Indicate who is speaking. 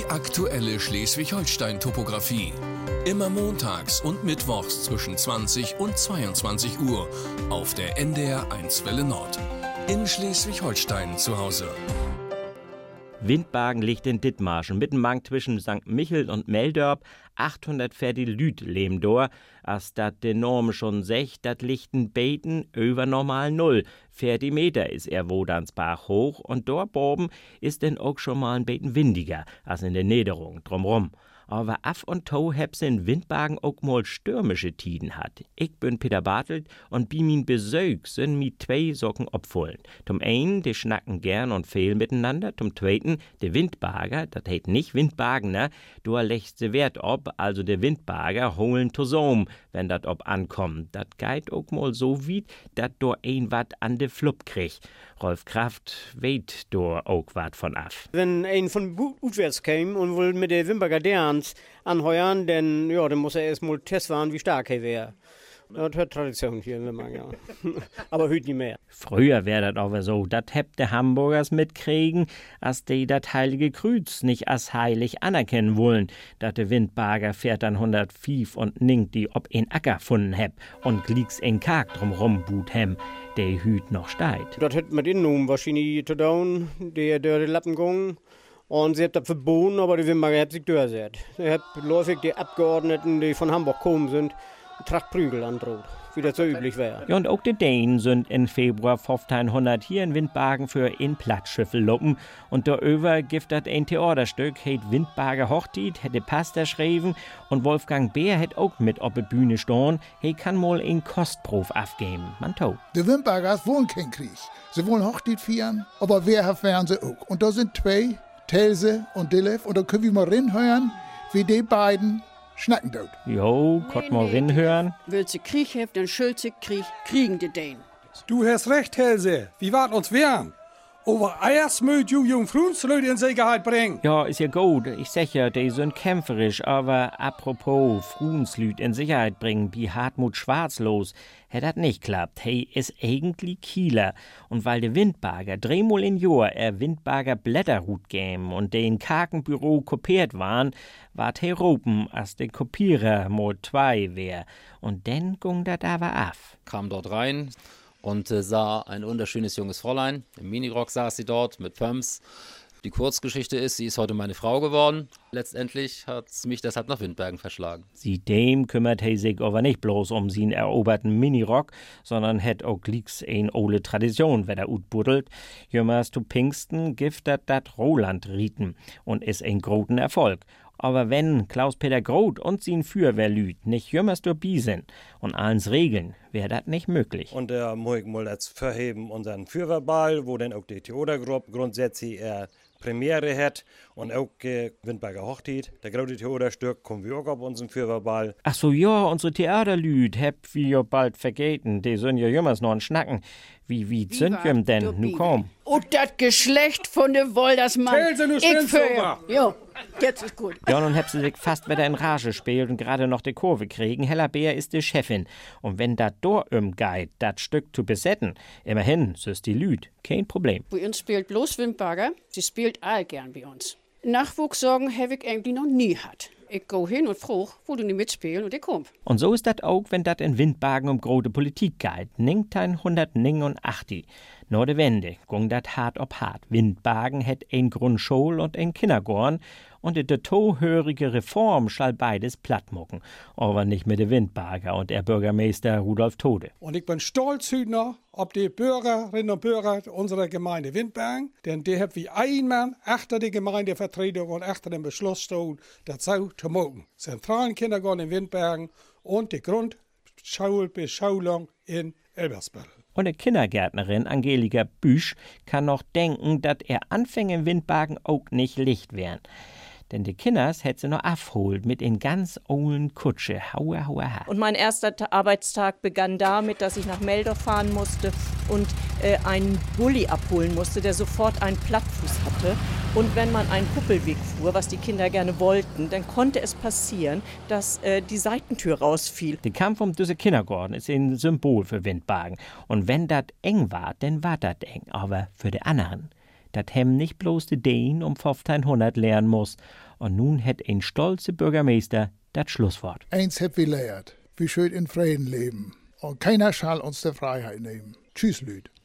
Speaker 1: Die aktuelle Schleswig-Holstein-Topographie. Immer montags und mittwochs zwischen 20 und 22 Uhr auf der NDR 1 Welle Nord. In Schleswig-Holstein zu Hause.
Speaker 2: Windbargen liegt in Dithmarschen, mittenmang zwischen St. Michel und Meldorp, 800 Ferdi Lüt leben dor. As dat de Norm schon sech, dat liegt ein Beten über normal 0. 40 Meter is er Wodansbach hoch und dort oben ist denn auch schon mal ein Beten windiger als in der Niederung drumrum. Aber af und to heb's in Windbargen auch mal stürmische Tiden hat. Ich bin Peter Bartelt und bi min Besög sind mi 2 Socken opfullen. Zum einen, die schnacken gern und viel miteinander. Zum zweiten, der Windbarger, dat heet nicht Windbargener, du legst se Wert ob, also der Windbarger holen zusammen, wenn dat ob ankommt. Dat geit auch mal so weit, dat do ein wat an de Flupp krieg. Rolf Kraft weht do auch wat von af.
Speaker 3: Wenn ein von utwärts käme und will mit der Windbarger derans anheuern, dann muss er erst mal testen, wie stark er wäre. Das hat Tradition hier in Windbargen, ja. Aber heute nicht mehr.
Speaker 2: Früher wär dat aber so, dat hebt de Hamburgers mitkriegen, as de dat Heilige Kreuz nicht as heilig anerkennen wollen, dat de Windbarger fährt dann 105 und ningt die ob en Acker funden heb und glieks en Karg drumrum boot hem, de hüt noch steit.
Speaker 3: Das hat mit ihnen wahrscheinlich zu tun, der Lappen gegangen. Und sie hat das verboten, aber die Windbarger hat sich durchgesetzt. Sie hat läufig die Abgeordneten, die von Hamburg gekommen sind, Trachtprügel androht, wie das so üblich wäre.
Speaker 2: Ja, und auch die Dänen sind im Februar 1500 hier in Windbargen für ein Plattschiffe loppen. Und darüber gibt das ein Theaterstück, heet Windbarger Hochtit, hätte Pasta schreiben. Und Wolfgang Beer hätt auch mit auf der Bühne stehen. He kann mal ein Kostprof abgeben. Man tau.
Speaker 4: Die Windbargers wollen keinen Krieg. Sie wollen Hochtit feiern, aber wehrhaft wären sie auch. Und da sind 2, Telse und Dillev. Und da können wir mal reinhören, wie die beiden schnacken dort.
Speaker 2: Jo, konnt mal rinhören.
Speaker 5: Will sie Krieg haben, dann schuld sie Krieg, kriegen die Dänen.
Speaker 6: Du hast recht, Helse. Wir warten uns wehren. Aber erst mögt du Jungfrauensleute in Sicherheit bringen.
Speaker 2: Ja, ist ja gut. Ich sag ja, die sind kämpferisch. Aber apropos Fruenslüt in Sicherheit bringen, wie Hartmut Schwarzlos, hätt dat nicht klappt. Hey, ist eigentlich Kieler. Und weil de Windbarger dreimal in Jahr Windbarger Blätterhut gäm und den Karkenbüro kopiert waren, wart he ropen, als de Kopierer mal 2 wär. Und dann ging dat aber af.
Speaker 7: Kam dort rein und sah ein wunderschönes junges Fräulein. Im Minirock saß sie dort mit Pumps. Die Kurzgeschichte ist, sie ist heute meine Frau geworden. Letztendlich hat mich deshalb nach Windbargen verschlagen.
Speaker 2: Sie dem kümmert he sich aber nicht bloß um sie eroberten Minirock, sondern hätt auch glieks ein ole Tradition, wer da utbuddelt. Jümmers zu Pfingsten giftet dat Roland rieten und is ein groten Erfolg. Aber wenn Klaus-Peter Groth und sin Fürwehrlüt nicht jümmers dabei sind und allens regeln, wäre das nicht möglich.
Speaker 8: Und der muss ich mal jetzt verheben unseren Fürwehrball, wo dann auch die Theatergruppe grundsätzlich Premiere hat und auch Windbarger Hochtit. Der große Theaterstück kommen wir auch auf unseren Fürwehrball.
Speaker 2: Ach so, ja, unsere Theaterlüt, habt wir ja bald vergeten. Die sind ja jümmers noch ein Schnacken. Wie sind wir denn? Nu komm.
Speaker 5: Und das Geschlecht von de Woldersmann. Ich für. Jo, jetzt ist gut.
Speaker 2: Ja, nun habt sie sich fast wieder in Rage spielt und gerade noch die Kurve kriegen. Hella Beer ist die Chefin. Und wenn dat do geht, dat Stück zu besetzen, immerhin, so ist die Lüt. Kein Problem.
Speaker 5: Bei uns spielt bloß Windbarger. Sie spielt all gern bei uns. Nachwuchssorgen habe ich eigentlich noch nie hat. Ich go hin und frug, wo du nicht mitspielen und ich komm.
Speaker 2: Und so ist dat auch, wenn dat in Windbargen um große Politik geht. 1989. Nur de Wende ging dat hart ob hart. Windbargen hätt ein Grundschul und ein Kindergarten und de tohörige Reform schall beides plattmucken. Aber nicht mit de Windbarger und der Bürgermeister Rudolf Tode.
Speaker 6: Und ich bin stolz hütner ob die Bürgerinnen und Bürger unserer Gemeinde Windbargen, denn die haben wie ein Mann achter die Gemeindevertretung und achter den Beschluss stehen, das so zu machen. Zentralen Kindergarten in Windbargen und die Grundschulbeschulung in Elbersberg.
Speaker 2: Und die Kindergärtnerin Angelika Büsch kann noch denken, dass Anfänge in Windbargen auch nicht licht wären. Denn die Kinders hätt sie noch abholt mit in ganz olden Kutsche. Haue, haue, ha.
Speaker 9: Und mein erster Arbeitstag begann damit, dass ich nach Meldorf fahren musste und einen Bulli abholen musste, der sofort einen Plattfuß hatte. Und wenn man einen Kuppelweg fuhr, was die Kinder gerne wollten, dann konnte es passieren, dass die Seitentür rausfiel.
Speaker 2: Der Kampf um diese Kindergarten ist ein Symbol für Windbargen. Und wenn das eng war, dann war das eng. Aber für die anderen. Dat hem nicht bloß de Dänen 1500 lernen muss, Und nun hat ein stolzer Bürgermeister das Schlusswort.
Speaker 4: Eins hab wir lehrt. Wir schön in Frieden leben. Und keiner schall uns die Freiheit nehmen. Tschüss, Lüd.